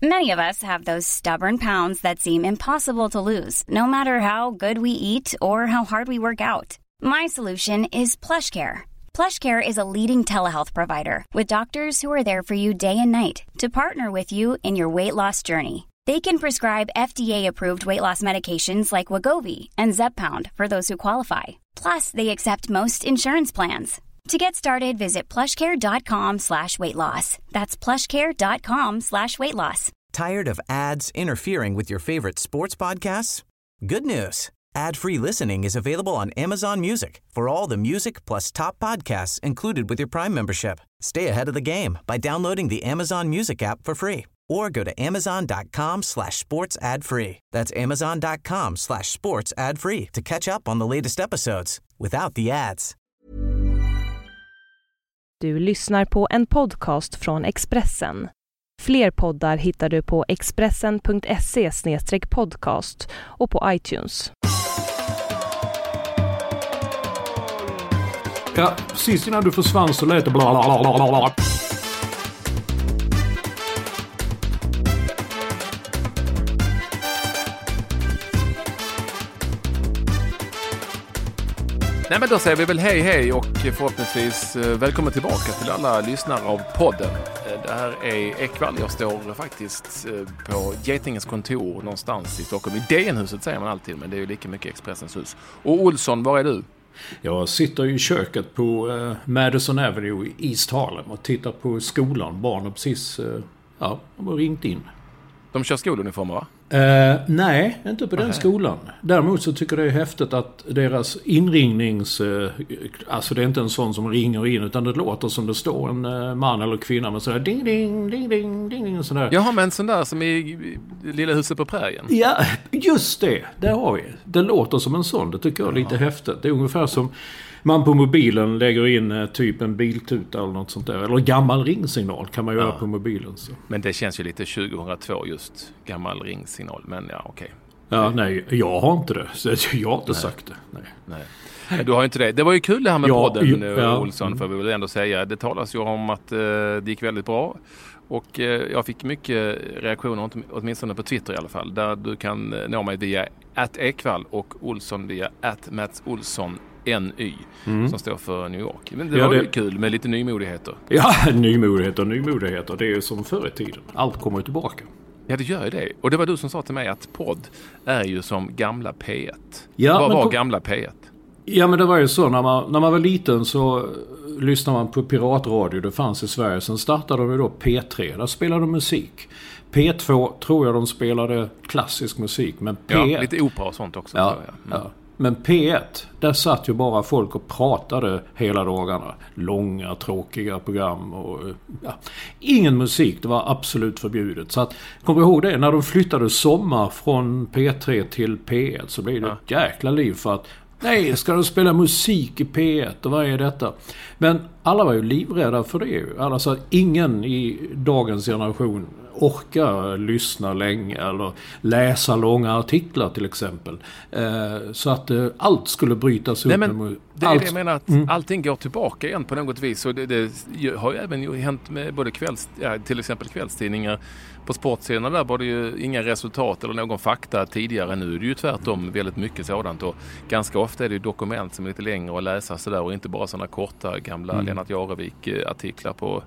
Many of us have those stubborn pounds that seem impossible to lose, no matter how good we eat or how hard we work out. My solution is PlushCare. PlushCare is a leading telehealth provider with doctors who are there for you day and night to partner with you in your weight loss journey. They can prescribe FDA-approved weight loss medications like Wegovy and Zepbound for those who qualify. Plus, they accept most insurance plans. To get started, visit plushcare.com/weightloss. That's plushcare.com/weightloss. Tired of ads interfering with your favorite sports podcasts? Good news. Ad-free listening is available on Amazon Music for all the music plus top podcasts included with your Prime membership. Stay ahead of the game by downloading the Amazon Music app for free or go to amazon.com/sports ad-free. That's amazon.com/sports ad-free to catch up on the latest episodes without the ads. Du lyssnar på en podcast från Expressen. Fler poddar hittar du på expressen.se/podcast och på iTunes. Ja, precis innan du försvann så lät det bla bla bla bla bla. Nej, men då säger vi väl hej och förhoppningsvis välkommen tillbaka till alla lyssnare av podden. Det här är Ekvall. Jag står faktiskt på Getingens kontor någonstans i Stockholm. I DN-huset säger man alltid, men det är ju lika mycket Expressens hus. Och Olsson, var är du? Jag sitter i köket på Madison Avenue i East Harlem och tittar på skolan. Barnen precis de har ringt in. De kör skoluniformer, va? Nej, inte på den skolan. Däremot så tycker jag det är häftigt att deras inringnings... alltså det är inte en sån som ringer in, utan det låter som det står en man eller kvinna med sådär ding ding ding ding ding sådär. Jaha, men sån där som i Lilla huset på prärien. Ja, just det. Där har vi. Det låter som en sån. Det tycker jag är lite häftigt. Det är ungefär som man på mobilen lägger in typ en biltuta eller något sånt där. Eller gammal ringsignal kan man göra på mobilen. Så. Men det känns ju lite 2002 just gammal ringsignal. Men ja, okej. Ja, nej, jag har inte det. Så jag har inte sagt det. Nej. Du har inte det. Det var ju kul det här med podden, Olsson, för vi vill ändå säga. Det talas ju om att det gick väldigt bra. Och jag fick mycket reaktioner, åtminstone på Twitter i alla fall, där du kan nå mig via @ekvall och Olsson via @matsolsson NY som står för New York. Men det var ju kul med lite nymodigheter. Ja, nymodigheter. Det är ju som förr i tiden. Allt kommer tillbaka. Ja, det gör ju det. Och det var du som sa till mig att podd är ju som gamla P1. Ja, vad var gamla P1? Ja, men det var ju så. När man var liten så lyssnade man på piratradio. Det fanns i Sverige. Sen startade de ju då P3. Där spelade de musik. P2 tror jag de spelade klassisk musik. Men P1... Ja, lite opera och sånt också. Ja, ja. Men P1, där satt ju bara folk och pratade hela dagarna. Långa, tråkiga program och ingen musik. Det var absolut förbjudet. Så att, kommer ihåg det, när de flyttade sommar från P3 till P1 så blev det ett jäkla liv för att nej, ska de spela musik i P1 och vad är detta? Men alla var ju livrädda för det. Alla sa att ingen i dagens generation orkar lyssna länge eller läsa långa artiklar till exempel. Så att allt skulle brytas upp. Nej, men det är det jag menar, att allting går tillbaka igen på något vis. Och det har ju även hänt med både till exempel kvällstidningar. På sportserierna där var det ju inga resultat eller någon fakta tidigare. Nu är det ju tvärtom väldigt mycket sådant. Och ganska ofta är det ju dokument som är lite längre att läsa sådär, och inte bara sådana korta gamla Lennart Jarevik-artiklar på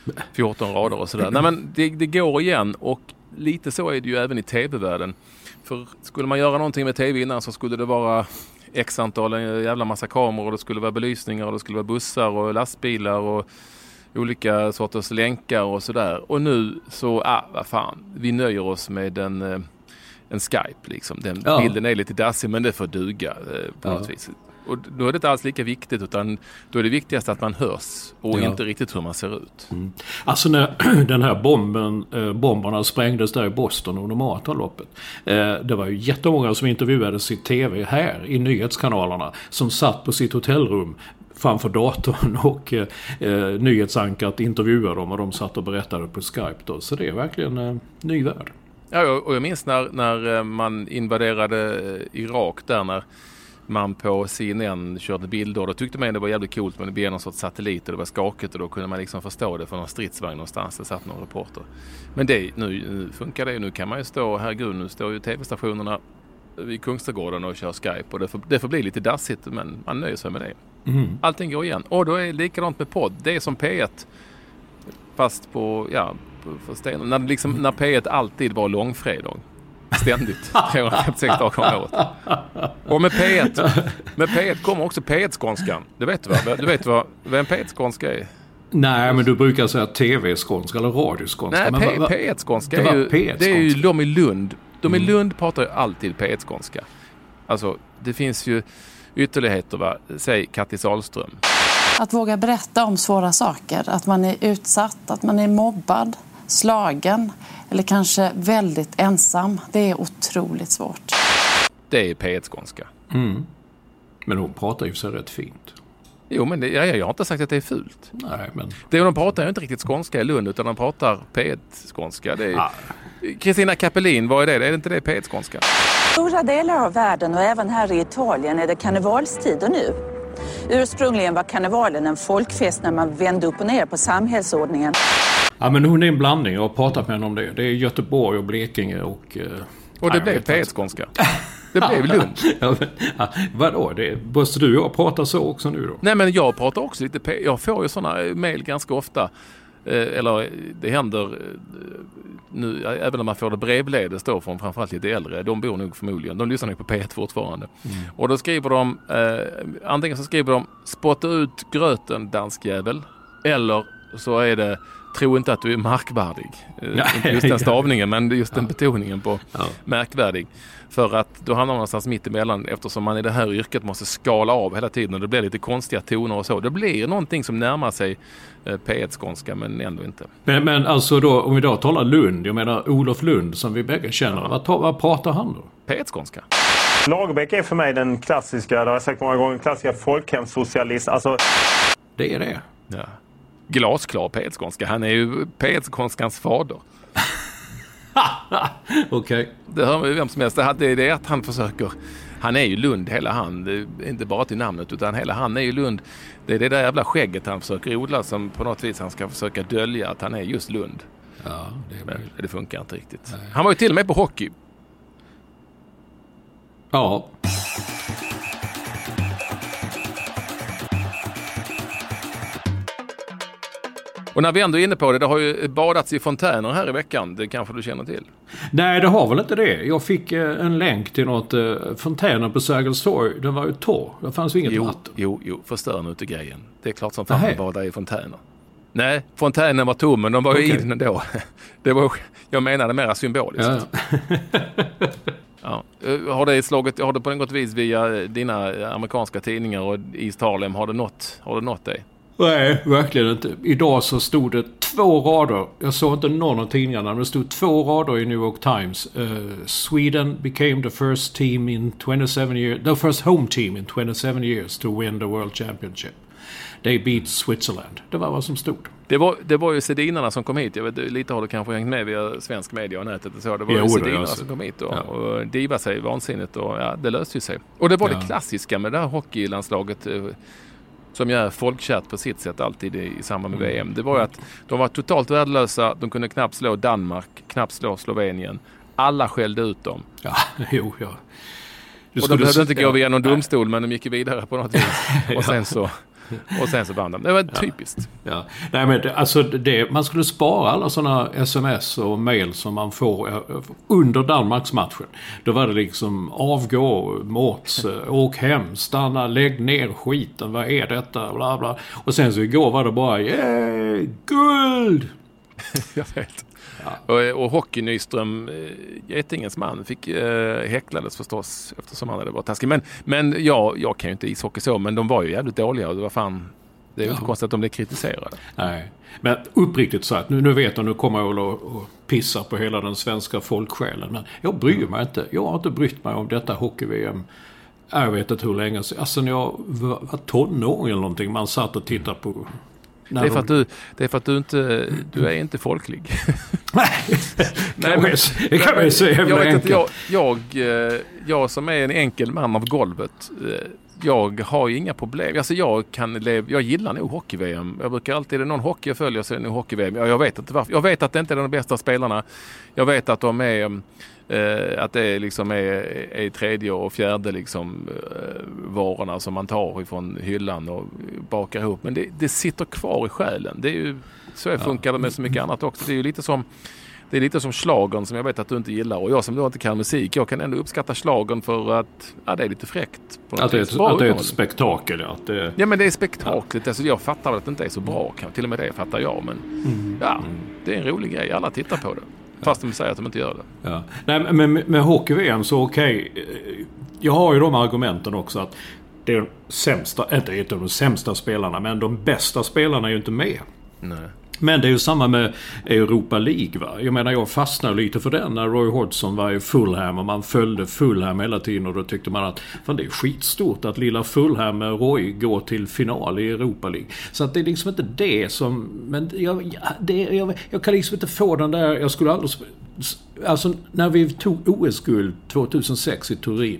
14 rader och sådär. Nej, men det går igen, och lite så är det ju även i tv-världen. För skulle man göra någonting med tv innan så skulle det vara x antal, en jävla massa kameror, och det skulle vara belysningar och det skulle vara bussar och lastbilar och olika sorters länkar och sådär. Och nu så, vad fan, vi nöjer oss med en Skype liksom. Den bilden är lite dassig, men det får duga på något vis. Och då är det inte alls lika viktigt, utan då är det viktigast att man hörs och inte riktigt hur man ser ut. Alltså när den här bomberna sprängdes där i Boston under maratonloppet, det var ju jättemånga som intervjuades i tv här i nyhetskanalerna som satt på sitt hotellrum framför datorn och nyhetsankat intervjuade dem, och de satt och berättade på Skype då. Så det är verkligen ny värld. Ja, och jag minns när man invaderade Irak där, man på CNN körde bilder. Då tyckte man det var jävligt coolt, men det blev någon sorts satellit och det var skakigt och då kunde man liksom förstå det från någon stridsvagn någonstans. Det satt någon reporter. Men nu funkar det. Nu kan man ju stå, herregud, nu står ju tv-stationerna vid Kungsträdgården och kör Skype. Och det får bli lite dassigt, men man nöjer sig med det. Allting går igen. Och då är det likadant med podd. Det är som P1 fast på stenen. När P1 alltid var långfredag. Ständigt. 356 dagar om året. Och med P1 kommer också P1-skånskan. Du vet vad en P1-skånska är? Nej, men du brukar säga tv-skånska eller radioskånska. Nej, P1-skånska det är ju de i Lund. De i Lund pratar ju alltid P1-skånska. Alltså, det finns ju ytterligheter, va? Säg Kattis Ahlström. Att våga berätta om svåra saker. Att man är utsatt, att man är mobbad, slagen eller kanske väldigt ensam. Det är otroligt svårt. Det är P1-skånska. Men hon pratar ju så rätt fint. Jo, men jag har inte sagt att det är fult. Nej, men... De pratar ju inte riktigt skånska i Lund, utan de pratar P1-skånska. Kristina Kapelin, vad är det? Är det inte det P1-skånska? Stora delar av världen och även här i Italien är det karnevalstider nu. Ursprungligen var karnevalen en folkfest när man vände upp och ner på samhällsordningen. Ja, men hon är en blandning. Jag har pratat med henne om det. Det är Göteborg och Blekinge och... Och det blev P1-skånska. Det blev Lund. Vadå? Måste du och jag prata så också nu då? Nej, men jag pratar också lite... Jag får ju sådana mejl ganska ofta. Eller det händer nu, även om man får det brevledes då från framförallt lite äldre. De bor nog förmodligen. De lyssnar nog på P1 fortfarande. Och då skriver de... antingen så skriver de spotta ut gröten, danskjävel. Eller så är det... Tro inte att du är märkvärdig. Inte just den stavningen, men just den betoningen på märkvärdig. För att då hamnar man någonstans mitt emellan, eftersom man i det här yrket måste skala av hela tiden och det blir lite konstiga toner och så. Det blir någonting som närmar sig P1-skånska, men ändå inte. Men alltså då, om vi då talar Lund, jag menar Olof Lund som vi bägge känner, vad pratar han då? P1-skånska. Lagerbäck är för mig den klassiska, det har jag sagt många gånger, klassiska folkhemssocialist. Alltså... Det är det. Ja. Glasklar P1-skånska. Han är ju P1-skånskans fader. Okej. Det hör man ju vem som helst. Det är det att han försöker... Han är ju Lund hela han. Inte bara till namnet, utan hela han är ju Lund. Det är det där jävla skägget han försöker odla som på något vis han ska försöka dölja att han är just Lund. Ja, men det funkar inte riktigt. Nej. Han var ju till och med på hockey. Ja. Och när vi ändå är inne på det har ju badats i fontäner här i veckan. Det kanske du känner till? Nej, det har väl inte det. Jag fick en länk till något fontänen på Sergels torg. Den var ju torr. Det fanns ju inget vatten. Jo, förstör nu inte grejen. Det är klart som fan man badar i fontäner. Nej, fontänen var tom, men de var ju i den då. Jag menade mer symboliskt. Ja. Har det på något vis via dina amerikanska tidningar och East Harlem har det nått dig? Nej, verkligen inte. Idag så stod det 2 rader. Jag såg inte någon av tidningarna, men det stod 2 rader i New York Times. Sweden became the first team in 27 years, the first home team in 27 years to win the World Championship. They beat Switzerland. Det var vad som stod. Det var ju sedinarna som kom hit. Jag vet, lite har du kanske hängt med via svensk media och nätet. Så det var ju sedinarna som kom hit och diva sig vansinnigt. Och det löste ju sig. Och det var det klassiska med det här hockeylandslaget som ju är folkkärt på sitt sätt alltid i samband med VM. Det var ju att de var totalt värdelösa. De kunde knappt slå Danmark, knappt slå Slovenien. Alla skällde ut dem. Ja, jo. Och de behövde inte gå via någon domstol, men de gick vidare på något vis. Och sen så vann de. Det var typiskt. Ja. Nej, men man skulle spara alla sådana sms och mail som man får under Danmarks matchen. Då var det liksom avgå, Måts, åk hem, stanna, lägg ner skiten, vad är detta, bla bla. Och sen så igår var det bara, guld! Jag vet. Ja. Och Hockey Nyström, Getingens man, fick häcklades förstås eftersom han hade varit taskig. Men jag kan ju inte ishockey så, men de var ju jävligt dåliga och det var fan... Det är ju inte konstigt att de blev kritiserade. Nej, men uppriktigt sagt, nu vet jag, nu kommer jag att pissa på hela den svenska folksjälen. Men jag bryr mig inte. Jag har inte brytt mig om detta hockey-VM. Jag vet inte hur länge. Alltså när jag var tonåring eller någonting, man satt och tittade på Det är för att du är inte folklig. Det kan man ju säga. Jag som är en enkel man av golvet, jag har ju inga problem. Alltså jag gillar nog hockey-VM. Jag brukar alltid, är det någon hockey jag följer så är det nog hockey-VM. Jag vet inte varför. Jag vet att det inte är de bästa spelarna. Jag vet att de är att det liksom är tredje och fjärde liksom varorna som man tar ifrån hyllan och bakar ihop. Men det sitter kvar i själen. Det är ju så funkar det med så mycket annat också. Det är lite som schlagern som jag vet att du inte gillar. Och jag som då inte kan musik, jag kan ändå uppskatta schlagern för att det är lite fräckt. Att det är ett spektakel. Ja, men det är spektaklet. Alltså, jag fattar att det inte är så bra. Till och med det fattar jag. Men det är en rolig grej. Alla tittar på det. Fast de säger att de inte gör det. Ja. Nej, men med hockey-VM så okej. Jag har ju de argumenten också att det är de sämsta, inte de sämsta spelarna, men de bästa spelarna är ju inte med. Nej. Men det är ju samma med Europa League, va? Jag menar, jag fastnade lite för den när Roy Hodgson var i Fulham och man följde Fulham hela tiden och då tyckte man att fan, det är skitstort att lilla Fulham med Roy går till final i Europa League. Så att det är liksom inte det som... Men jag kan liksom inte få den där... Jag skulle aldrig... Alltså, när vi tog OS-guld 2006 i Turin,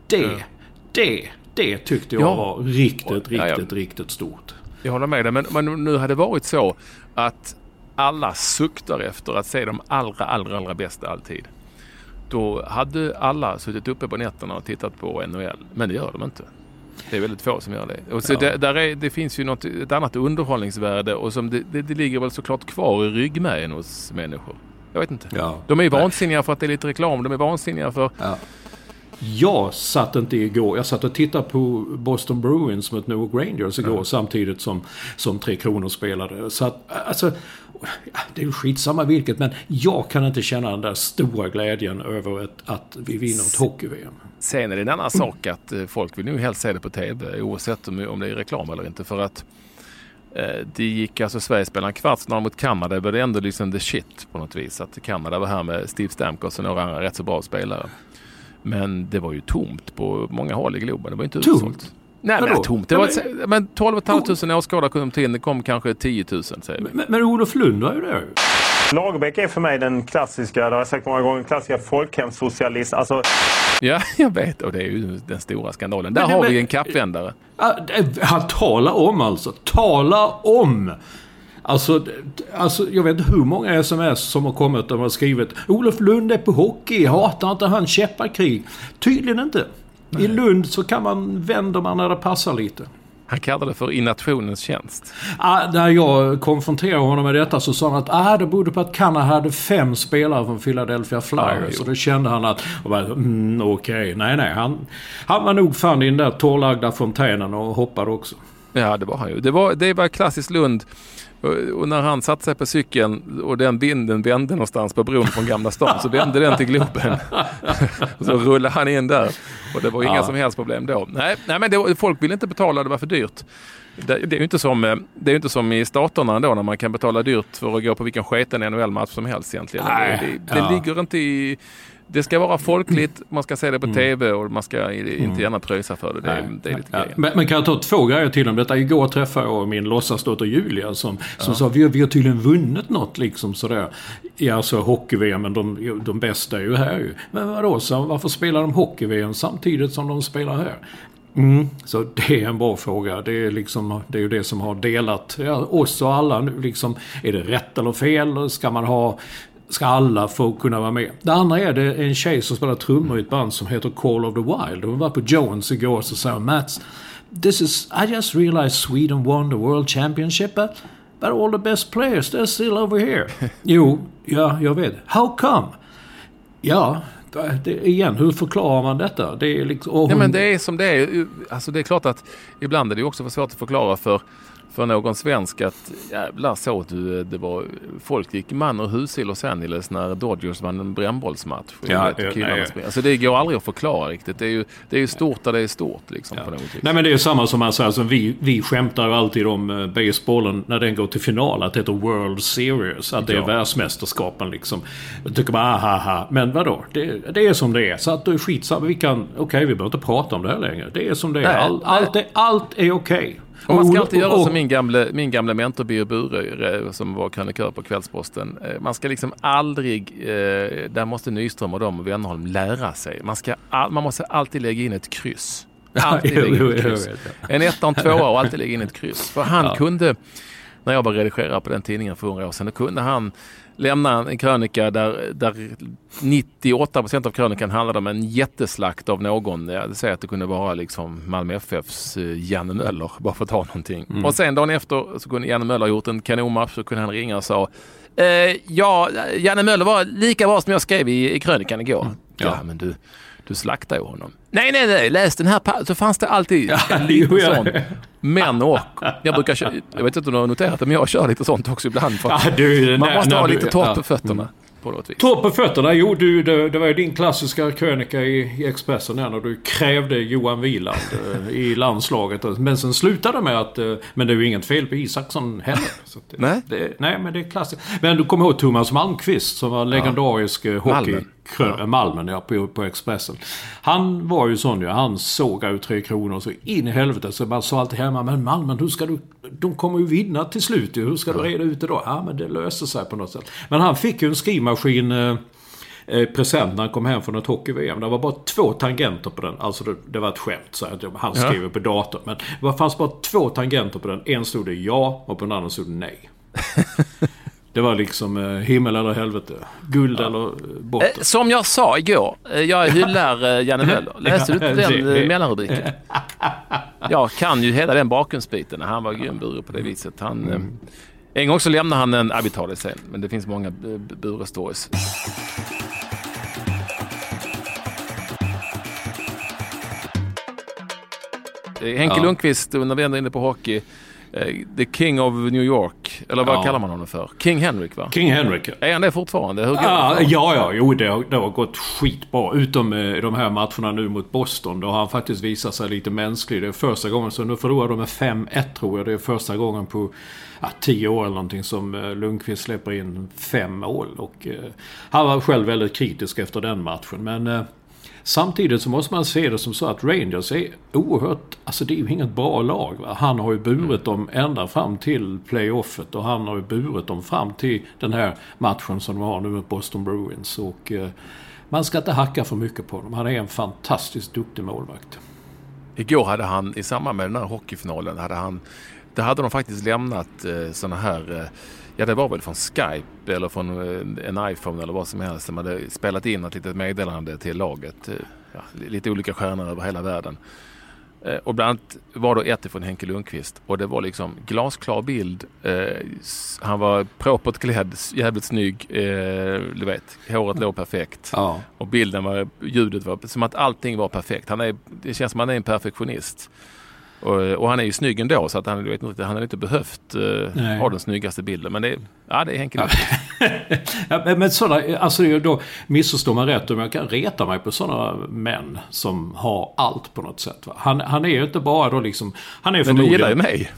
det tyckte jag var riktigt stort. Jag håller med dig, men nu hade det varit så att alla suktar efter att se de allra bästa alltid. Då hade alla suttit uppe på nätterna och tittat på NHL, men det gör de inte. Det är väldigt få som gör det. Och så det finns ju ett annat underhållningsvärde och som det ligger väl såklart kvar i ryggmärgen hos människor. Jag vet inte. Ja. De är ju vansinniga för att det är lite reklam. De är vansinniga för... Ja. Jag satt inte igår. Jag satt och tittade på Boston Bruins mot New York Rangers igår samtidigt som Tre Kronor spelade. Så att, alltså, det är ju skitsamma vilket, men jag kan inte känna den där stora glädjen över att vi vinner ett hockey-VM. Sen är det en annan sak att folk vill nu helst se det på tv oavsett om det är reklam eller inte, för att det gick alltså Sverige spelade en kvartsfinal mot Kanada, det var ändå liksom the shit på något vis, att Kanada var här med Steve Stamkos och några andra rätt så bra spelare. Men det var ju tomt på många håll i Globen. Det var inte utsålt. Nej, men tomt. Det var men 12 500 åskådare kom till. Det kom kanske 10 000, säger vi. Men Olof Lund var ju där. Lagerbäck är för mig den klassiska, det har jag sagt många gånger, klassiska folkhemssocialist. Alltså... Ja, jag vet. Och det är ju den stora skandalen. Där har vi en kappvändare. Han talar om... Alltså, jag vet inte hur många sms som har kommit och har skrivit Olof Lund är på hockey, hatar inte han käpparkrig? Tydligen inte. Nej. I Lund så kan man vända man när det passar lite. Han kallade det för i nationens tjänst. När jag konfronterade honom med detta så sa han att det berodde på att Kanada hade 5 spelare från Philadelphia Flyers. Så då kände han att okej. Nej, han var nog fan i den där torrlagda fontänen och hoppade också. Ja, det var han ju. Det var klassiskt Lund. Och när han satte sig på cykeln och den vinden vände någonstans på bron från Gamla stan, så vände den till Globen. Så rullade han in där. Och det var inga som helst problem då. Nej, men folk ville inte betala, det var för dyrt. Det är ju inte som i staterna då, när man kan betala dyrt för att gå på vilken sketen NHL-match som helst egentligen. Det ligger inte i... Det ska vara folkligt, man ska se det på tv och man ska inte gärna pröjsa för det. Det är lite grejer. Men kan jag ta 2 grejer till om detta? Igår träffade jag min låtsasdotter Julia som sa vi har tydligen vunnit något liksom sådär. Ja, så hockey-VM, men de bästa är ju här ju. Men vadå, så varför spelar de hockey-VM samtidigt som de spelar här? Så det är en bra fråga. Det är ju det som har delat oss och alla nu liksom. Är det rätt eller fel? Ska alla få kunna vara med? Det andra är det en tjej som spelar trummor i ett band som heter Call of the Wild. Hon var på Jones igår och sa Mats, I just realized Sweden won the World Championship but all the best players, they're still over here. Jo, ja, jag vet. How come? Ja, igen, hur förklarar man detta? Det är liksom, men det är som det är. Alltså det är klart att ibland är det också för svårt att förklara för någon svensk att jävlar så att det var folk gick man och hus i Los Angeles när Dodgers vann en brännbollsmatch. Alltså det går aldrig att förklara riktigt. Det är ju stort där det är stort liksom, på något vis. Nej, men det är samma som man säger, alltså, vi skämtar alltid om basebollen när den går till final att det heter World Series, att det är världsmästerskapen liksom. Jag tycker bara men vadå? Det är som det är. Så att det är skitsamma. Vi behöver inte prata om det här längre. Det är som det är. Allt är okej. Och man ska alltid göra som min gamla mentor Birger Bure som var krönikör på Kvällsposten. Man ska liksom aldrig, där måste Nyström och de och Wennerholm lära sig. Man måste alltid lägga in ett kryss. Alltid lägga in ett kryss. En 1 och en 2 och alltid lägga in ett kryss. För han kunde, när jag var redigerare på den tidningen för 100 år sedan, då kunde han lämna en krönika där 98% av krönikan handlade om en jätteslakt av någon. Jag säger att det kunde vara liksom Malmö FFs Janne Möller, bara för att ta någonting. Och sen dagen efter så kunde Janne Möller ha gjort en kanonmatch, så kunde han ringa och sa Janne Möller var lika bra som jag skrev i krönikan igår. Ja, men du slaktar ju honom. Nej, läs den här så fanns det alltid lite sånt. Men och jag vet inte om du har noterat det, men jag kör lite sånt också ibland. För man måste ha lite torrt på fötterna. Torrt på fötterna, jo det var ju din klassiska krönika i Expressen när du krävde Johan Wieland i landslaget. Men sen slutade med att, men det är ju inget fel på Isaksson heller. Så nej, men det är klassiskt. Men du kommer ihåg Thomas Malmqvist som var legendarisk hockey. Malmen på Expressen. Han var ju sån, han såg ut 3 kronor så in i helvete, så man sa alltid hemma, men Malmen, de kommer ju vinna till slut, hur ska du reda ut det då? Ja, men det löser sig på något sätt. Men han fick ju en skrivmaskin present när han kom hem från ett hockey-VM. Det var bara 2 tangenter på den. Alltså det var ett skämt, så att han skrev på datorn. Men det fanns bara 2 tangenter på den. En stod det ja och på den andra stod det nej. Det var liksom himmel eller helvete. Guld eller botten. Som jag sa igår, jag hyllar Janne Möller. Läste du den mellanrubriken? Jag kan ju hela den bakgrundsbiten. Han var grym Bure på det viset. En gång så lämnade han en arbetare sen, men det finns många Bure-stories. Henke Lundqvist, när vi ändå inne på hockey, The King of New York, eller vad kallar man honom för? King Henrik, va? King Henrik. Är han det fortfarande? Hur går det? Det har gått skitbra. Utom de här matcherna nu mot Boston. Då har han faktiskt visat sig lite mänsklig. Det är första gången, så nu förlorar de med 5-1 tror jag. Det är första gången på 10 år eller någonting som Lundqvist släpper in 5 mål. Och han var själv väldigt kritisk efter den matchen. Men samtidigt så måste man se det som så att Rangers är oerhört, alltså det är ju inget bra lag, va? Han har ju burit dem ända fram till playoffet och han har ju burit dem fram till den här matchen som de har nu med Boston Bruins, och man ska inte hacka för mycket på dem. Han är en fantastiskt duktig målvakt. Igår hade han, i samband med den här hockeyfinalen, hade de faktiskt lämnat såna här, det var väl från Skype eller från en iPhone eller vad som helst, som hade spelat in ett litet meddelande till laget. Lite olika stjärnor över hela världen. Och bland annat var då ett från Henke Lundqvist. Och det var liksom glasklar bild. Han var propert klädd, jävligt snygg. Du vet, håret låg perfekt. Ja. Och ljudet var som att allting var perfekt. Det känns som att han är en perfektionist. Och han är ju snygg ändå, så att han har inte behövt ha den snyggaste bilden. Men det är Henke Lundqvist. Men sådana, alltså då missförstår man rätt, om jag kan reta mig på sådana män som har allt på något sätt. Va? Han är ju inte bara då liksom, han är förmodligen... Men du gillar ju mig.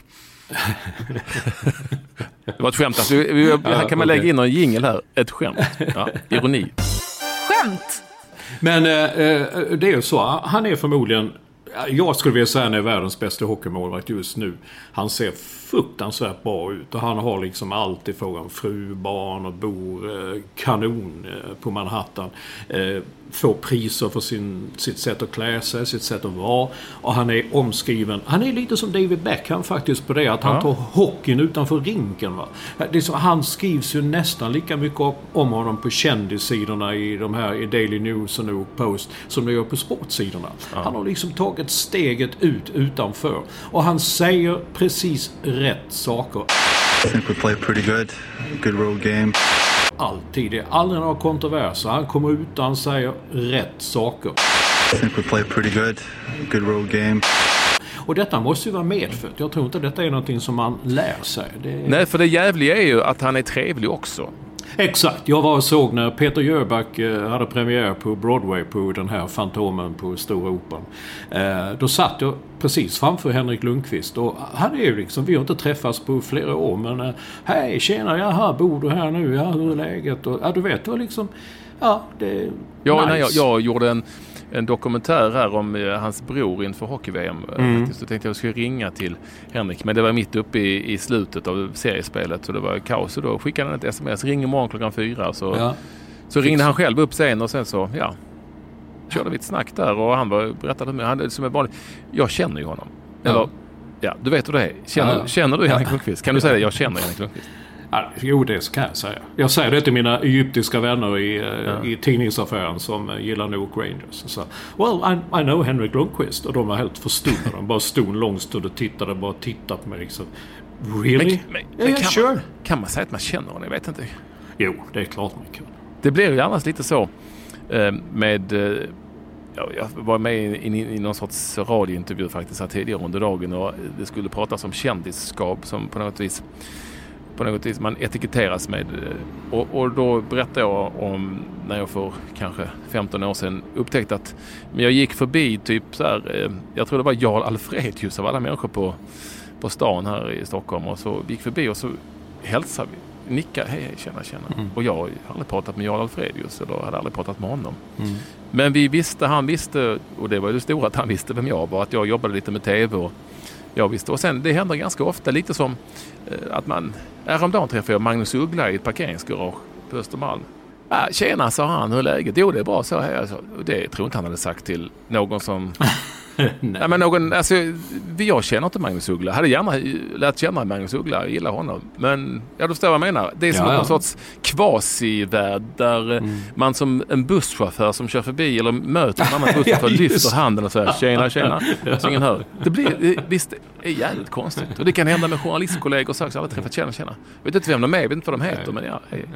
Det var ett skämt. Alltså, här kan man lägga in någon jingle här. Ett skämt. Ja, ironi. Skämt! Men det är ju så. Han är förmodligen, jag skulle vilja säga, han är världens bästa hockeymålvakt just nu. Han ser fruktansvärt bra ut och han har liksom allt i fråga om fru, barn och bor kanon på Manhattan. Får priser för sitt sätt att klä sig, sitt sätt att vara, och han är omskriven. Han är lite som David Beckham faktiskt på det, att han tar hockeyn utanför rinken, va? Det är så, han skrivs ju nästan lika mycket om honom på kändissidorna i de här i Daily News och New Post som det gör på sportsidorna. Han har liksom tagit steget utanför, och han säger precis rätt saker. I think we play pretty good road game. Alltid, det är aldrig några kontroverser. Han kommer ut och han säger rätt saker. I think we play pretty good road game. Och detta måste ju vara medfött. Jag tror inte detta är någonting som man lär sig. Nej, för det jävliga är ju att han är trevlig också. Exakt. Jag var och såg när Peter Jöback hade premiär på Broadway på den här Fantomen på Stora Operan. Då satt jag precis framför Henrik Lundqvist, och han är ju liksom, vi har inte träffats på flera år, men hej, tjena, jaha, bor du här nu? Ja, hur är läget? Och, du vet, det var liksom, ja, det är jag gjorde en dokumentär här om hans bror inför hockey-VM. Så tänkte jag skulle ringa till Henrik, men det var mitt uppe i slutet av seriespelet, så det var kaos. Och då skickade han ett sms, ring imorgon 4:00. Så ringde han själv upp sen och sen så, körde vi ett snack där och han berättade med han som är vanligt. Jag känner ju honom. Eller, du vet hur det är. Känner du Henrik Lundqvist? Kan du säga det? Jag känner Henrik Lundqvist. Jo, det kan jag säga. Jag säger det till mina egyptiska vänner i tidningsaffären som gillar New York Rangers. Så, I know Henrik Lundqvist. Och de var helt förstumade. De bara stod en lång stund och tittade på mig liksom. Really? Men kan man säga att man känner honom? Jag vet inte. Jo, det är klart man kan. Det blir ju annars lite så med... Jag var med i någon sorts radiointervju faktiskt här tidigare under dagen, och det skulle pratas om kändisskap som på något vis man etiketteras med. Och då berättade jag om när jag för kanske 15 år sedan upptäckte att jag gick förbi typ så här, jag tror det var Jarl Alfredius av alla människor på stan här i Stockholm, och så gick förbi och så hälsade vi, nickade, hej, tjena. Och jag hade aldrig pratat med Jarl Alfredius, eller hade aldrig pratat med honom. Men han visste, och det var det stora att han visste vem jag var, att jag jobbade lite med tv och jag visste. Och sen det händer ganska ofta lite som att man, häromdagen träffade jag Magnus Uggla i ett parkeringsgarage på Östermalm. Tjena, sa han, hur är läget? Jo, det är bra, så här. Det tror inte han hade sagt till någon som... Nej, men jag känner inte Magnus Uggla. Hade gärna lärt känna Magnus Uggla, jag gillar honom. Men du förstår vad jag menar. Det är som någon sorts kvasivärld där man som en busschaufför som kör förbi eller möter en annan busschaufför lyfter handen och säger tjena. Så ingen hör. Visst, det är jävligt konstigt. Och det kan hända med journalistkollegor och så har jag aldrig träffat känna. Jag vet inte vem de är, jag vet inte vad de heter, men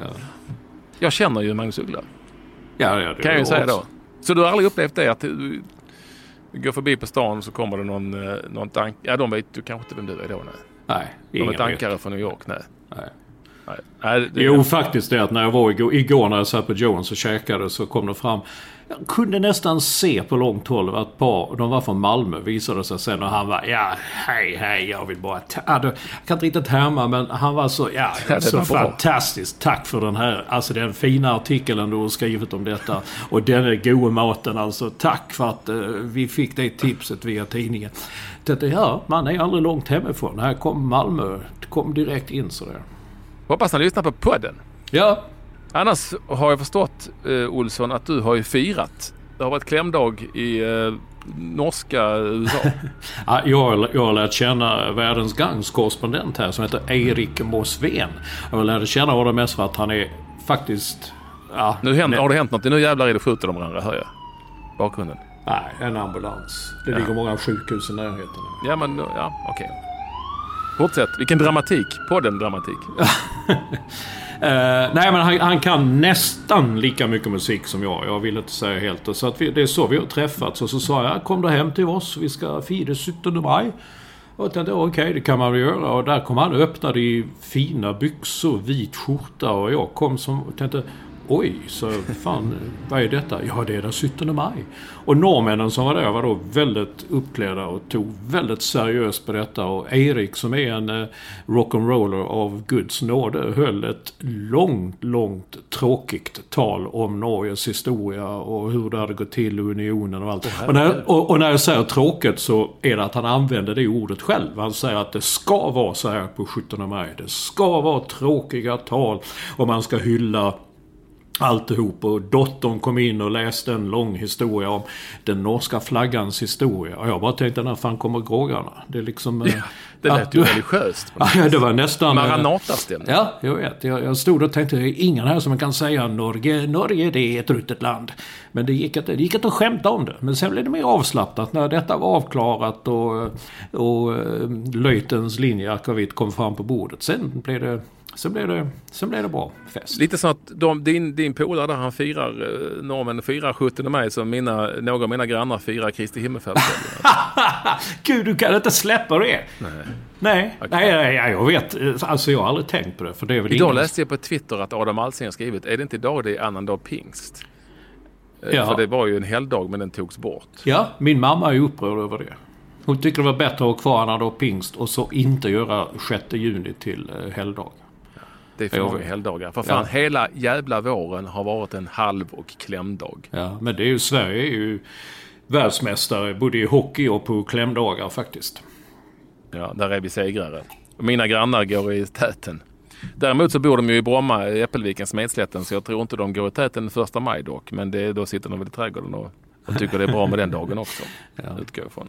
jag känner ju Magnus Uggla. Ja, kan jag ju säga då. Så du har aldrig upplevt det att du går förbi på stan och så kommer det någon tank. Ja, de vet du kanske inte vem du är då. Nej, de är tankare från New York. Nej, faktiskt det att när jag var igår när jag satt på Jones och käkade, så kom det fram. Jag kunde nästan se på långt håll att de var från Malmö, visade sig sen, och han var hej, jag vill bara jag kan inte riktigt härma, men han var så så fantastiskt, tack för den här, alltså den fina artikeln du har skrivit om detta, och den är goda maten, alltså tack för att vi fick det tipset via tidningen. Man är aldrig långt hemifrån, här kom Malmö, kom direkt in sådär. Hoppas ni lyssnar på podden. Ja. Annars har jag förstått, Olsson, att du har ju firat. Det har varit klämdag i norska USA. Jag har lärt känna världens Gangs korrespondent här som heter Erik Mosven. Jag lärde känna honom mest för att han är faktiskt... har det hänt något? Nu jävlar är det skjuter de varandra, hör jag. Bakgrunden. Nej, en ambulans. Det ligger många sjukhus i närheten. Okej. Fortsätt. Vilken dramatik. Podden dramatik. Nej, men han kan nästan lika mycket musik som jag. Jag vill inte säga helt. Så att det är så vi har träffats. Och så sa jag, kom då hem till oss. Vi ska fira 17 maj. Och jag tänkte, okej, det kan man väl göra. Och där kom han och öppnade i fina byxor, vit skjorta. Och jag kom och tänkte... Oj, så fan, vad är detta? Ja, det är den 17 maj. Och norrmännen som var där var då väldigt uppklädda och tog väldigt seriöst på detta. Och Erik, som är en rock'n'roller av Guds nåde, höll ett långt tråkigt tal om Norges historia och hur det hade gått till, unionen och allt. Och när jag säger tråkigt, så är det att han använder det ordet själv. Han säger att det ska vara så här på 17 maj. Det ska vara tråkiga tal och man ska hylla alltihop, och dottern kom in och läste en lång historia om den norska flaggans historia, och jag bara tänkte, när fan kommer groggarna? Det är liksom... det lät ju religiöst. Ja, det var nästan... Maranatastämning. Ja, jag vet. Jag stod och tänkte, det är ingen här som kan säga Norge det är ett ruttet land. Men det gick inte att skämta om det. Men sen blev det mer avslappnat när detta var avklarat och löjtens linjeakavit kom fram på bordet. Sen blev det bra fest. Lite så att din polare där, han firar normen firar 17 maj som några av mina grannar firar Kristi himmelfärd. Gud, du kan inte släppa det. Nej, jag vet. Alltså jag har aldrig tänkt på det. För det är väl idag läste jag på Twitter att Adam Alsing har skrivit, är det inte idag det är annandag pingst? Ja. För det var ju en helgdag, men den togs bort. Ja, min mamma är upprörd över det. Hon tycker det var bättre att ha kvar annandag pingst och så inte göra 6 juni till helgdag. Det är för många helgdagar. För fan, hela jävla våren har varit en halv- och klämdag. Ja, men det är ju, Sverige är ju världsmästare både i hockey och på klämdagar faktiskt. Ja, där är vi segrare. Mina grannar går i täten. Däremot så bor de ju i Bromma, i Äppelviken, Smedslätten, så jag tror inte de går i täten 1 maj dock. Men då sitter de väl i trädgården och tycker det är bra med den dagen också. Utgår ifrån.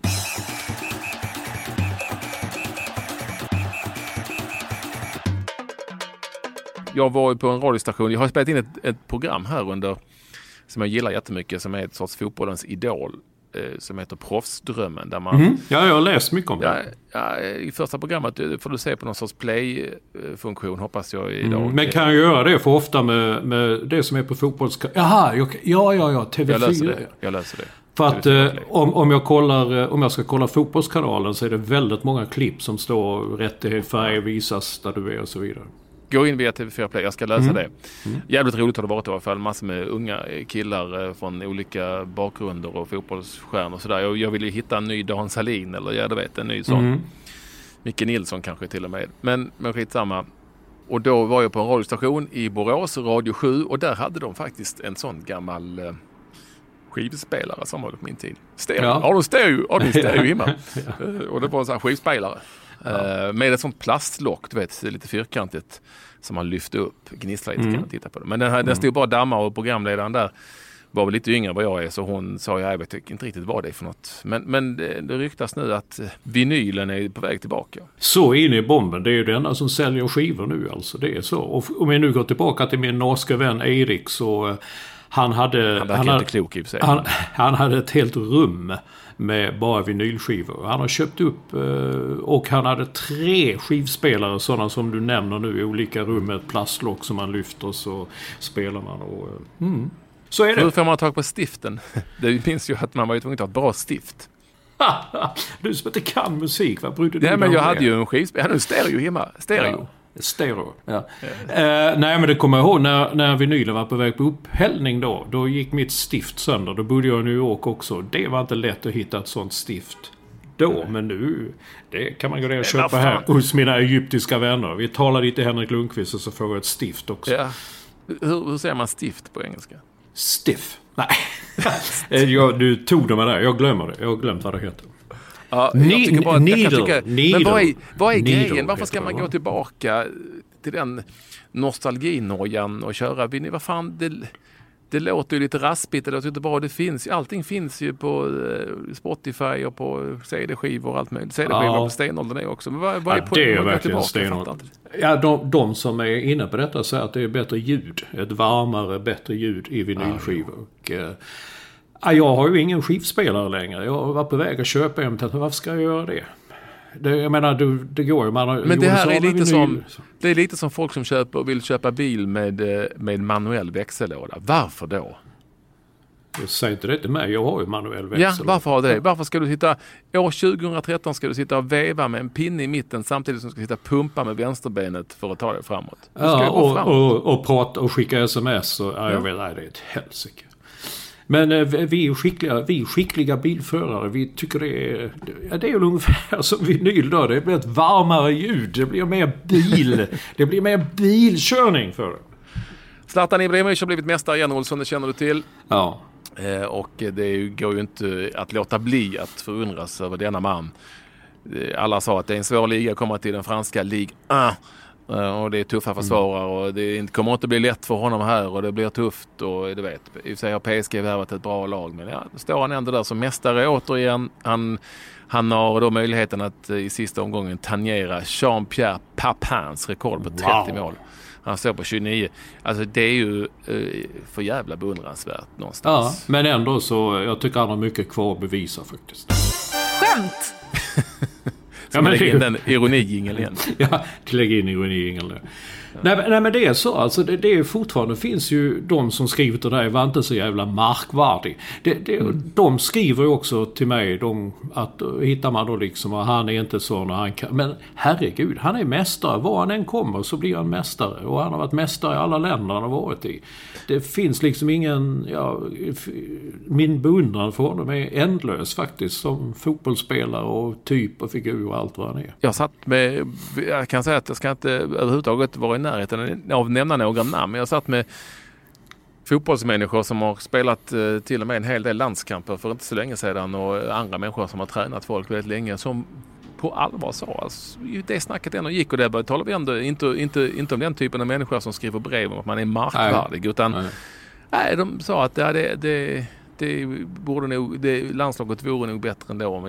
Jag var ju på en radiostation. Jag har spelat in ett program här under som jag gillar jättemycket, som är ett sorts fotbollens idol, som heter Proffsdrömmen. Där man, Ja, jag har läst mycket om det. Ja, i första programmet får du se på någon sorts play-funktion, hoppas jag idag. Men kan jag göra det för ofta med det som är på fotbollskanalen? Jaha, TV4. Jag löser det. För att om jag ska kolla fotbollskanalen så är det väldigt många klipp som står rätt färg visas där du är och så vidare. Gå in via TV4 Play, jag ska lösa det. Jävligt roligt har det varit i alla fall. Massor med unga killar från olika bakgrunder och fotbollsstjärnor och sådär. Jag vill ju hitta en ny Dan Salin eller en ny sån. Micke Nilsson kanske till och med. Men skitsamma. Och då var jag på en radiostation i Borås, Radio 7, och där hade de faktiskt en sån gammal skivspelare som var på min tid. Stereo. Ja. Har du stereo hemma? Och det var en sån här skivspelare. Med ett sånt plastlock, du vet, lite fyrkantigt, som man lyfte upp, gnisslar lite, kan man titta på det. Men den stod bara dammar, och programledaren där var väl lite yngre än vad jag är, så hon sa, jag vet inte riktigt vad det är för något. Men det ryktas nu att vinylen är på väg tillbaka. Så in i bomben, det är ju det enda som säljer skivor nu, alltså det är så. Och om jag nu går tillbaka till min norska vän Erik, så han hade ett helt rum med bara vinylskivor. Han har köpt upp och han hade 3 skivspelare, sådana som du nämner nu, i olika rum med ett plastlock som man lyfter, så spelar man. Och så är det. Hur får man tag på stiften? Det minns ju att man var ju tvungen att ha ett bra stift. Du som inte kan musik, vad brydde du? Nej, men jag hade ju en skivspelare. Jag hade en stereo hemma. Stereo. Ja. Nej, men det kommer jag ihåg när vinylen var på väg på upphällning då gick mitt stift sönder. Då bodde jag i New York också. Det var inte lätt att hitta ett sånt stift då, men nu det kan man gå ner och köpa här hos mina egyptiska vänner. Vi talar lite Henrik Lundqvist och så får jag ett stift också. Ja. Hur säger man stift på engelska? Stiff. Nej. Du tog det med där. Jag glömmer det. Jag har glömt vad det heter. Ja, needle. Men vad är grejen? Varför ska man gå tillbaka till den nostalginojan och köra vinyl? Vad fan, det låter ju lite raspigt, det låter inte bra. Allting finns ju på Spotify och på CD-skivor och allt möjligt. CD-skivor på stenåldern är också. Men vad är poängen? Det är verkligen stenåldern. Ja, de som är inne på detta säger att det är bättre ljud. Ett varmare, bättre ljud i vinylskivor. Och jag har ju ingen skivspelare längre. Jag var på väg att köpa en. Varför ska jag göra det? Jag menar, det går ju. Men det här är lite som folk som vill köpa bil med manuell växellåda. Varför då? Jag säger inte det till mig. Jag har ju manuell växellåda. Ja, varför har det? Varför ska du sitta... År 2013 ska du sitta och veva med en pinne i mitten samtidigt som du ska sitta och pumpa med vänsterbenet för att ta dig framåt. Ja, och prata och skicka sms. Och, jag vet, nej, det är ett helsike. Men vi är skickliga bilförare. Vi tycker det är ungefär som vinyl då. Det blir ett varmare ljud. Det blir mer bil. Det blir mer bilkörning för det. Zlatan Ibrahimovic har blivit mästare igen, Olsson, det känner du till. Ja. Och det går ju inte att låta bli att förundras över denna man. Alla sa att det är en svår liga att komma till den franska ligan. Och det är tuffa försvarare och det kommer inte bli lätt för honom här och det blir tufft och du vet, i och för sig har PSG varit ett bra lag, men ja, står han ändå där som mästare återigen. Han har då möjligheten att i sista omgången tangera Jean-Pierre Papins rekord på 30 mål. Han står på 29. Alltså det är ju för jävla beundransvärt någonstans. Ja, men ändå så jag tycker han har mycket kvar att bevisa faktiskt. Skämt! Som lägger in den ironijingeln igen. Ja, lägger in ironijingeln där. Nej, men det är så. Alltså, det är fortfarande finns ju de som skriver till dig var inte så jävla markvärdig. De skriver ju också till mig att hittar man då liksom att han är inte så när han kan. Men herregud, han är mästare. Var han än kommer så blir han mästare. Och han har varit mästare i alla länder han har varit i. Det finns liksom ingen... min beundran för honom är ändlös faktiskt som fotbollsspelare och typ och figur och allt vad han är. Jag kan säga att jag ska inte överhuvudtaget vara i närheten av att nämna några namn, men jag satt med fotbollsmänniskor som har spelat till och med en hel del landskamper för inte så länge sedan och andra människor som har tränat folk väldigt länge som på allvar sa, alltså, det snacket ändå gick och det talar vi ändå inte om den typen av människor som skriver brev om att man är markvärdig, utan de sa att det borde nog, landslaget vore nog bättre ändå om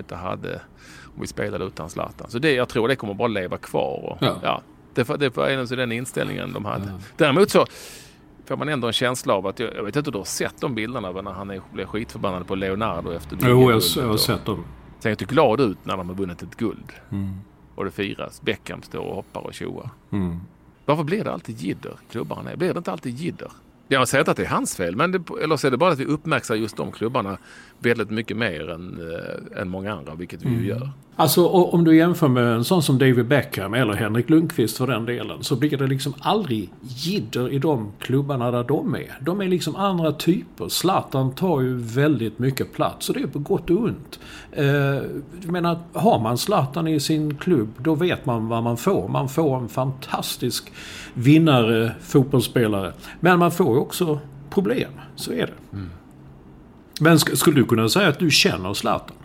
vi spelade utan Zlatan. Så jag tror det kommer bara leva kvar. Det var den inställningen de hade. Däremot så får man ändå en känsla av att jag vet inte om du har sett de bilderna när han blev skitförbannad på Leonardo efter det. Jo, jag har sett dem. Sen är du glad ut när de har vunnit ett guld. Och det firas. Beckham står och hoppar och tjoar. Varför blir det alltid jidder? Klubbarna blir det inte alltid jidder? Jag har sett att det är hans fel, men eller så är det bara att vi uppmärksamar just de klubbarna väldigt mycket mer än många andra, vilket vi ju gör. Alltså om du jämför med en sån som David Beckham eller Henrik Lundqvist för den delen, så blir det liksom aldrig jidder i de klubbarna där de är. De är liksom andra typer. Zlatan tar ju väldigt mycket plats och det är på gott och ont. Jag menar, har man Zlatan i sin klubb, då vet man vad man får. Man får en fantastisk vinnare, fotbollsspelare. Men man får ju också problem. Så är det. Men skulle du kunna säga att du känner Zlatan?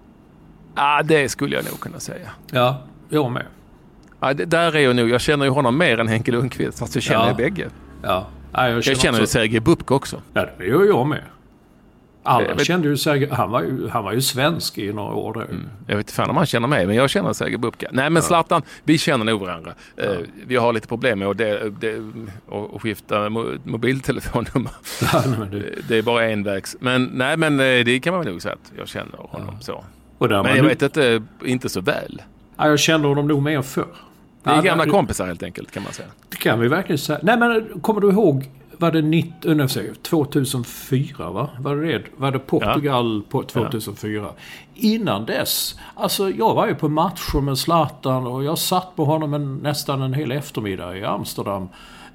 Ja, det skulle jag nog kunna säga. Ja, jag med. Ja, där är jag nog. Jag känner ju honom mer än Henke Lundqvist, fast jag känner bägge. Ja. Jag känner ju Sergej Bubka också. Ja, det gör jag med. Alla kände ju Sergej, han var ju svensk i några år där. Jag vet inte fan om han känner mig, men jag känner Sergej Bubka. Nej, men Zlatan, vi känner nog varandra. Vi har lite problem med att skifta mobiltelefonnummer. Det är bara envägs. Men det kan man nog säga att jag känner honom så. Men jag vet inte så väl. Ja, jag känner honom nog mer förr. Det är gamla kompisar helt enkelt, kan man säga. Det kan vi verkligen säga. Nej, men kommer du ihåg, var det 2004, va? Var det Portugal på 2004? Ja. Innan dess, alltså jag var ju på matcher med Zlatan och jag satt på honom nästan en hel eftermiddag i Amsterdam.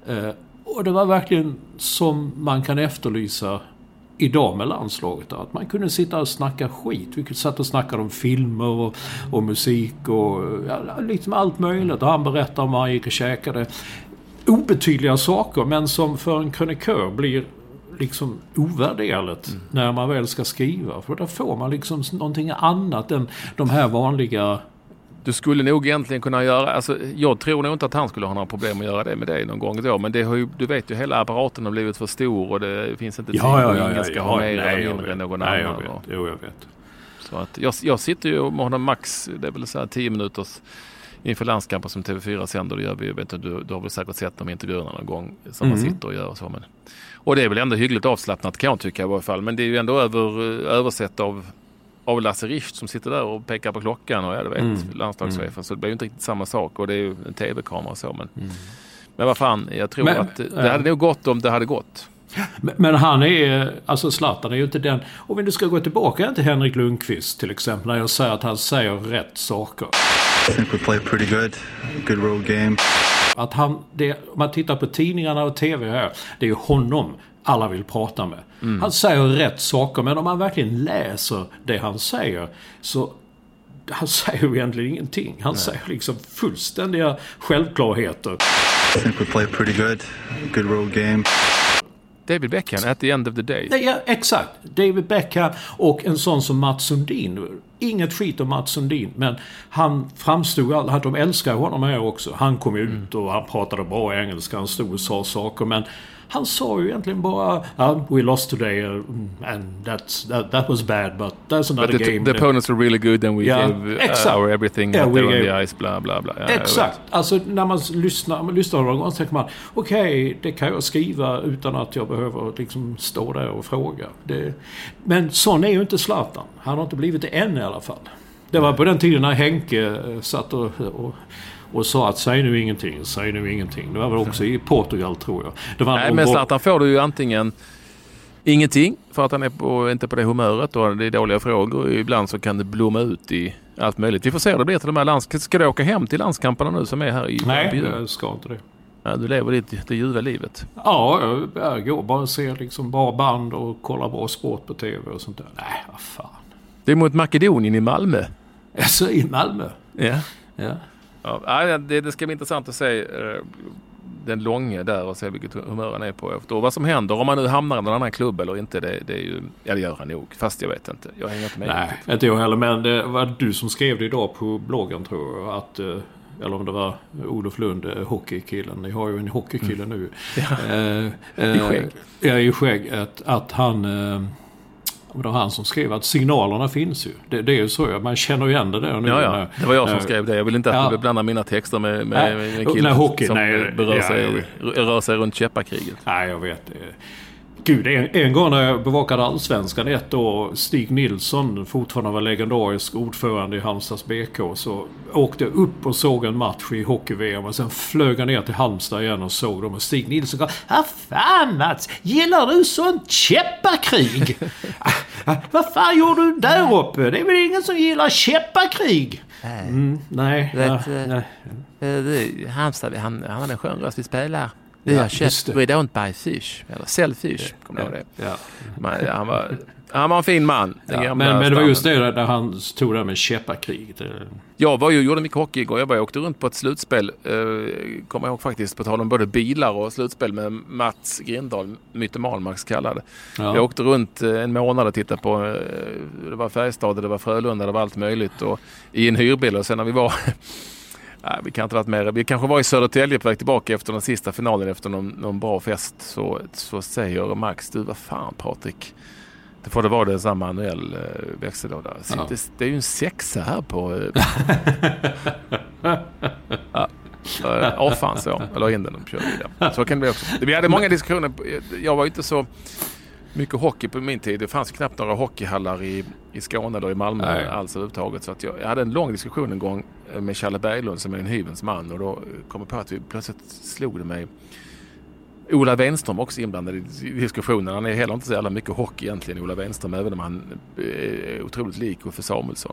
Och det var verkligen som man kan efterlysa idag med landslaget, att man kunde sitta och snacka skit. Vi satt och snackade om filmer och musik och liksom allt möjligt. Och han berättade om han gick och käkade obetydliga saker, men som för en krönikör blir liksom ovärderligt när man väl ska skriva. För då får man liksom någonting annat än de här vanliga. Du skulle nog egentligen kunna göra, alltså jag tror nog inte att han skulle ha några problem att göra det med dig någon gång då, men det har ju, du vet ju, hela apparaten har blivit för stor och det finns inte tid och ingen ska ha mer eller mindre än någon annan. Jag vet. Så att jag sitter ju med honom max, det är väl så här 10 minuters inför landskamper som TV4 sänder, det gör vi, jag vet inte, du har väl säkert sett de intervjuerna någon gång som man sitter och gör och så, men och det är väl ändå hyggligt avslappnat, kan jag tycka i alla fall, men det är ju ändå översett av Lasse Richt som sitter där och pekar på klockan och jag vet landslagschefen, så det blir ju inte riktigt samma sak och det är ju en tv-kamera och så, men vad fan, jag tror att det hade nog gått om det hade gått. Men han är, alltså Zlatan är ju inte den, och om du ska gå tillbaka till Henrik Lundqvist till exempel, när jag säger att han säger rätt saker. I think we play pretty good road game. Att om man tittar på tidningarna och tv här, det är ju honom alla vill prata med. Han säger rätt saker, men om man verkligen läser det han säger, så han säger ju egentligen ingenting. Han säger liksom fullständiga självklarheter. I think we play pretty good road game. David Beckham at the end of the day. Ja, exakt. David Beckham och en sån som Mats Sundin. Inget skit om Mats Sundin, men han framstod att de älskar honom här också. Han kom ut och han pratade bra engelska, han stod och sa saker, men han sa ju egentligen bara we lost today and that was bad, but that's another game. The opponents were really good and we gave our everything on the ice, bla bla bla. Exakt. Alltså när man lyssnar någon gång så tänker man okej, det kan jag skriva utan att jag behöver liksom stå där och fråga. Men sån är ju inte Zlatan. Han har inte blivit det än i alla fall. Det var på den tiden när Henke satt och sa att säg nu ingenting. Det var väl också i Portugal, tror jag. Nej, men Zlatan får du ju antingen ingenting för att han är inte på det humöret och det är dåliga frågor, och ibland så kan det blomma ut i allt möjligt. Vi får se hur det blir till de här ska du åka hem till landskamperna nu som är här i? Nej, jag ska inte det. Ja, du lever det ljuva livet. Ja, jag går bara och ser liksom bara band och kollar bra sport på tv och sånt där. Nej, vad fan. Det är mot Makedonien i Malmö. Alltså i Malmö? Ja, det ska bli intressant att se den långe där och se vilket humör han är på efter. Och vad som händer om han nu hamnar i någon annan klubb eller inte, det är ju, det gör han nog. Fast jag vet inte. Jag hänger inte med. Nej, inte jag heller. Men det var du som skrev det idag på bloggen, tror jag. Att, eller om det var Olof Lund, hockeykillen. Ni har ju en hockeykille nu. I skägg. I skägg. Att han... det var han som skrev att signalerna finns ju. Det är ju så, man känner ju igen det där nu. Ja. Det var jag som skrev det. Jag vill inte att du blandar mina texter med killar som rör sig runt käppakriget. Nej, jag vet. Gud, en gång när jag bevakade Allsvenskan 1 år, Stig Nilsson, fortfarande var legendarisk ordförande i Halmstads BK, så åkte jag upp och såg en match i hockey-VM och sen flög jag ner till Halmstad igen och såg dem, och Stig Nilsson sa: fan Mats, gillar du sånt käppakrig? Vad fan gjorde du där uppe? Det är väl ingen som gillar käppakrig? Nej. Halmstad, han hade en skön röst, vi spelar. Vi har köpt We Don't Buy Fish. Eller Sell Fish. Kommer jag ihåg det? Ja. Men, han var en fin man. Men det var just det där han tog det med käppakriget. Jag gjorde mycket hockey igår. Jag åkte runt på ett slutspel. Kommer jag ihåg faktiskt, på tal om både bilar och slutspel, med Mats Grindahl, Mytte Malmarks kallade. Ja. Jag åkte runt en månad och tittade på, det var Färjestad, det var Frölunda, det var allt möjligt. Och i en hyrbil, och sen när vi var... Nej, vi kan inte varit med. Vi kanske var i Södertälje på väg tillbaka efter den sista finalen, efter någon bra fest, så säger Max: du, vad fan Patrik, det får det vara det samma Manuel växellåda. Det är ju en sexa här på fan så. Eller in den och kör vidare. Så kan det bli också. Vi hade många diskussioner. Jag var inte så mycket hockey på min tid. Det fanns ju knappt några hockeyhallar i Skåne eller i Malmö alls överhuvudtaget. Så att jag hade en lång diskussion en gång med Challe Berglund som är en hyvens man, och då kom jag på att vi plötsligt slog det mig. Ola Wenström också inblandad i diskussionen. Han är heller inte så jävla mycket hockey egentligen, Ola Wenström, även om han är otroligt lik Uffe Samuelsson.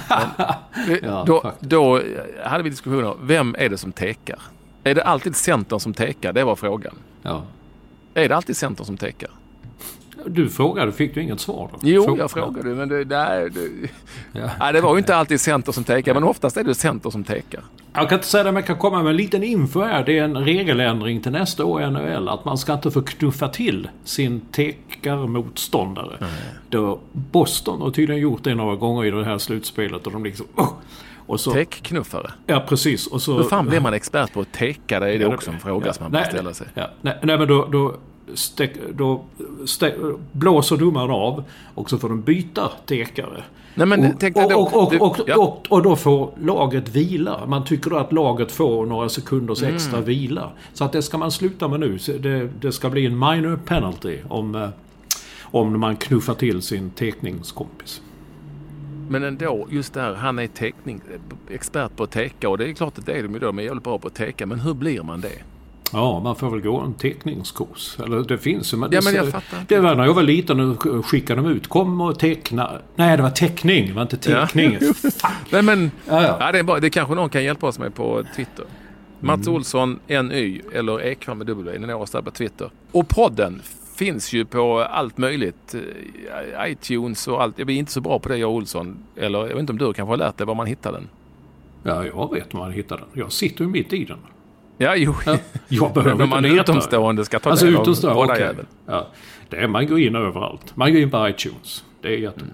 Då hade vi diskussioner. Vem är det som tekar? Är det alltid Centern som tekar? Det var frågan. Ja. Är det alltid Centern som tekar? Du frågade, fick du inget svar då? Jo, jag frågade, men det var ju inte alltid Center som tekar, men oftast är det Center som tekar. Jag kan inte säga det, men jag kan komma med en liten info här. Det är en regeländring till nästa år i NHL, att man ska inte få knuffa till sin tekarmotståndare. Då Boston har tydligen gjort det några gånger i det här slutspelet, och de liksom... Och så, tekknuffare? Ja, precis. Och så, hur fan blir man expert på att teka? Det är det också en fråga som man bara ställer sig. Nej, men då blåser domaren av, och så får de byta tekare. Nej, men och då får laget vila. Man tycker då att laget får några sekunders extra vila. Så att det ska man sluta med nu. Det ska bli en minor penalty om man knuffar till sin tekningskompis. Men ändå, just där, han är expert på att teka, och det är klart att det är de ju då, men är jävligt bra på att teka. Men hur blir man det? Ja, man får väl gå en teckningskurs. Eller det finns ju. Men jag fattar. Det var när jag var liten och skickade dem ut. Kom och teckna. Nej, det var teckning. Det var inte teckning. Nej, men det kanske någon kan hjälpa oss med på Twitter. Mats Olsson, NY, eller Ekman med W. Ni når oss där på Twitter. Och podden finns ju på allt möjligt. iTunes och allt. Jag är inte så bra på det, jag Olsson. Eller jag vet inte om du kanske har lärt dig var man hittar den. Ja, jag vet var man hittar den. Jag sitter ju mitt i den. Ja, jo. Jag behöver men man är utomstående ska ta del av okay. Ja, det är, man går in överallt. Man går in på iTunes. Det är jättebra.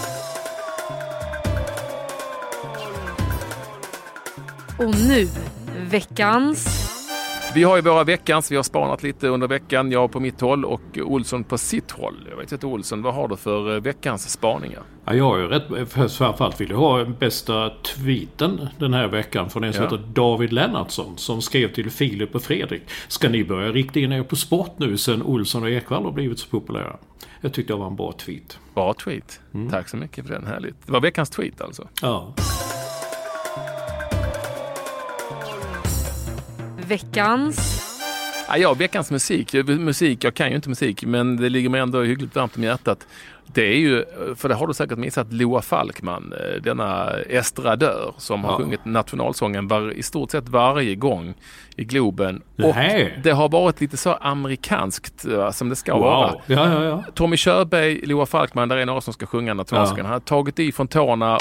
Och nu, veckans... Vi har ju våra veckans, vi har spanat lite under veckan. Jag på mitt håll och Olsson på sitt håll. Jag vet inte, Olsson, vad har du för veckans spaningar? Ja, jag är rätt, framförallt vill jag ha bästa tweeten den här veckan från en som heter David Lennartsson, som skrev till Filip och Fredrik: ska ni börja rikta in er på sport nu sen Olsson och Ekvall har blivit så populära? Jag tyckte det var en bra tweet. Bra tweet. Tack så mycket för den, härligt. Det var veckans tweet alltså. Ja. Veckans... Ja, veckans musik, jag kan ju inte musik, men det ligger mig ändå hyggligt varmt om hjärtat. Det är ju, för det har du säkert missat, Loa Falkman, denna estradör som har sjungit nationalsången i stort sett varje gång i Globen. Och det har varit lite så amerikanskt som det ska vara. Ja. Tommy Körberg, Loa Falkman, där är några som ska sjunga nationalsången. Han har tagit i från tårna.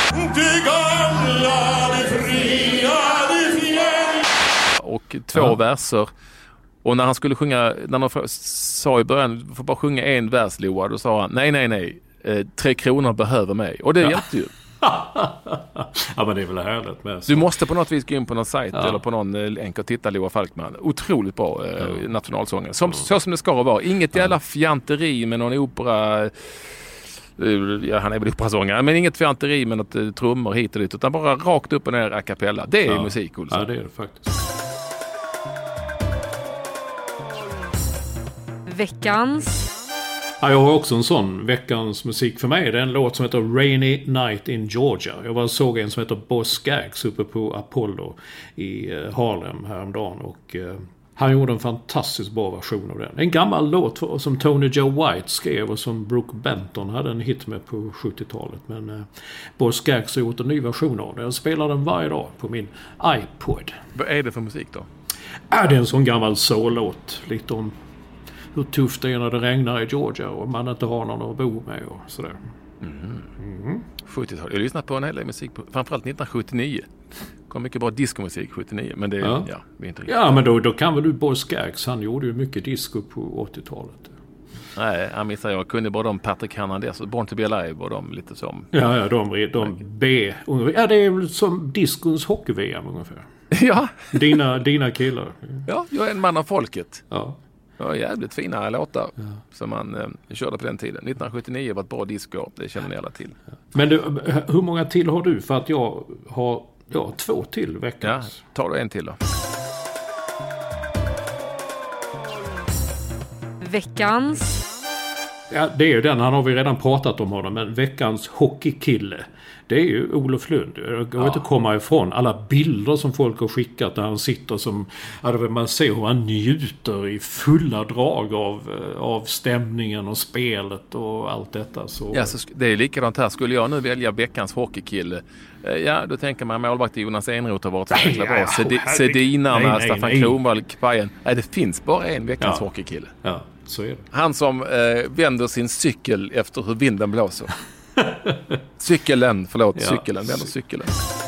Och 2 verser. Och när han skulle sjunga, när de sa i början, du får bara sjunga en vers, Loa, då sa han, nej, 3 kronor behöver mig. Och det hjälpte ju. Ja, men det är väl härligt med. Du måste på något vis gå in på någon sajt eller på någon länk och titta Loa Falkman. Otroligt bra nationalsången. Så som det ska vara. Inget jävla fjanteri med någon opera. Han är väl operasångare, men inget fjanteri med något trummor hit och dit, utan bara rakt upp och ner a cappella. Det är musik, Olsson. Ja, det är det faktiskt. Veckans. Ja, jag har också en sån veckans musik för mig. Det är en låt som heter Rainy Night in Georgia. Jag såg en som heter Boz Scaggs uppe på Apollo i Harlem häromdagen. Och han gjorde en fantastiskt bra version av den. En gammal låt som Tony Joe White skrev och som Brooke Benton hade en hit med på 70-talet. Men Boz Scaggs har gjort en ny version av den. Jag spelar den varje dag på min iPod. Vad är det för musik då? Det är en sån gammal soul-låt. Lite om hur tufft det är när det regnar i Georgia och man inte har någon att bo med och sådär. 70-talet. Jag har lyssnat på en hel del musik, framförallt 1979. Det kom mycket bra diskomusik 79, men det vi är inte riktigt. Ja, men då kan väl du Boz Scaggs. Han gjorde ju mycket disco på 80-talet. Nej, jag missar jag kunde bara de Patrick Hernandez och Born to be Alive och de lite som... Ja, de B. Ja, det är väl som diskons hockey-VM ungefär. Ja. Dina killar. Ja, jag är en man av folket. Ja. Ja, jävligt fina låtar som man körde på den tiden. 1979 var ett bra disco, det känner ni alla till. Men hur många till har du? För att jag har 2 till veckans. Ja, tar du en till då. Veckans. Ja, det är ju den. Han har vi redan pratat om honom. Men veckans hockeykille. Det är ju Olof Lund. Jag går inte komma ifrån alla bilder som folk har skickat där han sitter som... Man ser hur han njuter i fulla drag av stämningen och spelet och allt detta. Så... Ja, så det är likadant här. Skulle jag nu välja veckans hockeykille, då tänker man målvakt Jonas Enroth har varit så jäkla bra. Sedina med Staffan Kronwall, Kvajen. Nej, det finns bara en veckans hockeykille. Ja, så är det. Han som vänder sin cykel efter hur vinden blåser. Cykeln vänder cykeln.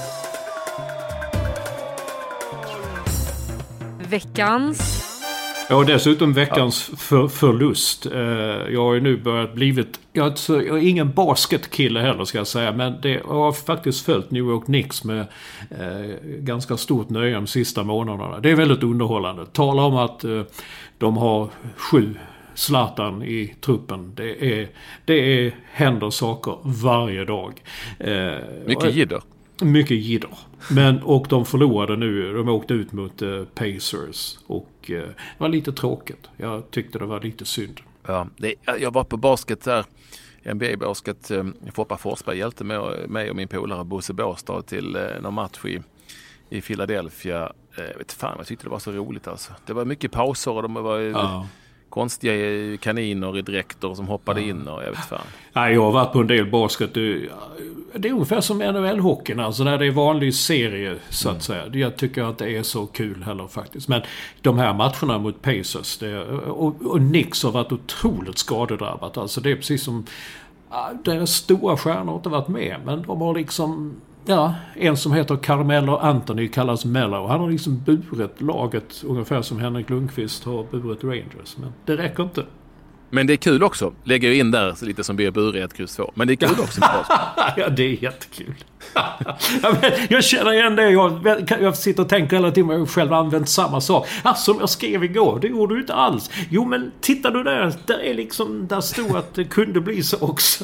Veckans. Ja, och dessutom veckans förlust. Jag har ju nu blivit... Jag är ingen basketkille heller ska jag säga. Men jag har faktiskt följt New York Knicks med ganska stort nöje de sista månaderna. Det är väldigt underhållande. Tala om att de har 7 Zlatan i truppen. Det händer saker varje dag. Mycket jidder. Mycket jidder. Och de förlorade nu. De åkte ut mot Pacers. Och det var lite tråkigt. Jag tyckte det var lite synd. Ja, jag var på basket där. NBA-basket. Foppa Forsberg hjälpte mig och min polare Bosse Båstad till någon match i Philadelphia. Jag tyckte det var så roligt alltså. Det var mycket pauser och de var... konstiga kaniner i dräkter som hoppade in och jag vet fan. Nej, jag har varit på en del basket. Det är ungefär som NHL-hockeyn. Alltså där det är vanlig serie så att säga. Jag tycker att det är så kul heller faktiskt. Men de här matcherna mot Pacers och Knicks har varit otroligt skadedrabbat. Alltså det är precis som deras stora stjärnor har inte varit med. Men de har liksom... Ja, en som heter Carmelo Anthony kallas Mello. Han har liksom burit laget ungefär som Henrik Lundqvist har burit Rangers. Men det räcker inte. Men det är kul också. Lägger in där lite som blir bur i ett kryss 2. Men det är kul också. Ja, det är jättekul. Jag känner igen det. Jag sitter och tänker hela tiden. Jag har själv använt samma sak. Som jag skrev igår. Det gjorde du inte alls. Jo, men tittar du där. Där stod att det kunde bli så också.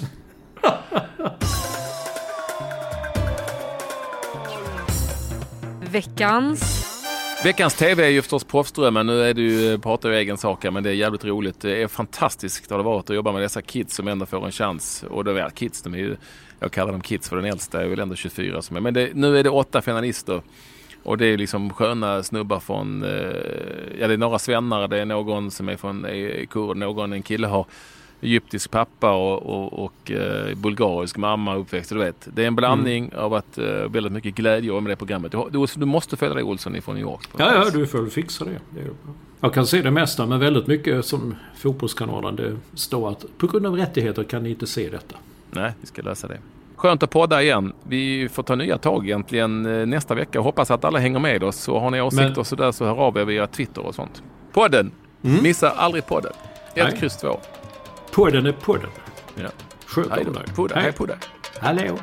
Veckans TV är ju förstås Proffsdrömmen. Nu är det ju, pratar ju egen sak här, men det är jävligt roligt. Det är fantastiskt att det varit att jobba med dessa kids som ändå får en chans. Och det är kids, jag kallar dem kids för den äldsta är väl ändå 24 som är. Men nu är det 8 finalister. Och det är liksom sköna snubbar från, det är några svennar, det är någon som är från kurd, en kille har egyptisk pappa och bulgarisk mamma uppväxt, du vet. Det är en blandning av att väldigt mycket glädje med det programmet. Du måste följa dig, Olsson, ifrån New York. Ja, du får fixa det. Jag kan se det mesta, men väldigt mycket som Fotbollskanalen, det står att på grund av rättigheter kan ni inte se detta. Nej, vi ska läsa det. Skönt att podda igen. Vi får ta nya tag egentligen nästa vecka. Hoppas att alla hänger med oss. Och har ni åsikter och sådär, så hör av er via Twitter och sånt. Podden! Missa aldrig podden. 1-2. Podden är podden. Ja. Sköt om dig. Hej på dig. Hallå.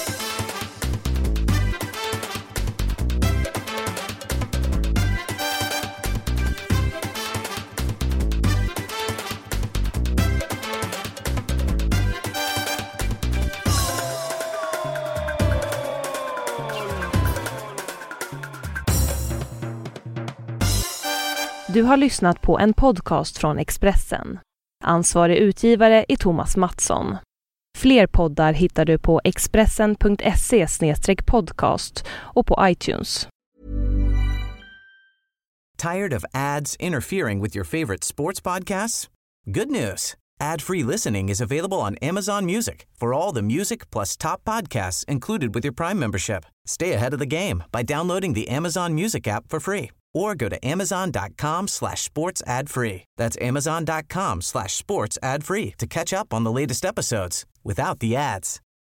Du har lyssnat på en podcast från Expressen. Ansvarig utgivare är Thomas Mattsson. Fler poddar hittar du på expressen.se/podcast och på iTunes. Tired of ads interfering with your favorite sports podcasts? Good news. Ad-free listening is available on Amazon Music for all the music plus top podcasts included with your Prime membership. Stay ahead of the game by downloading the Amazon Music app for free or go to amazon.com/sports ad free. That's amazon.com/sports ad free to catch up on the latest episodes without the ads.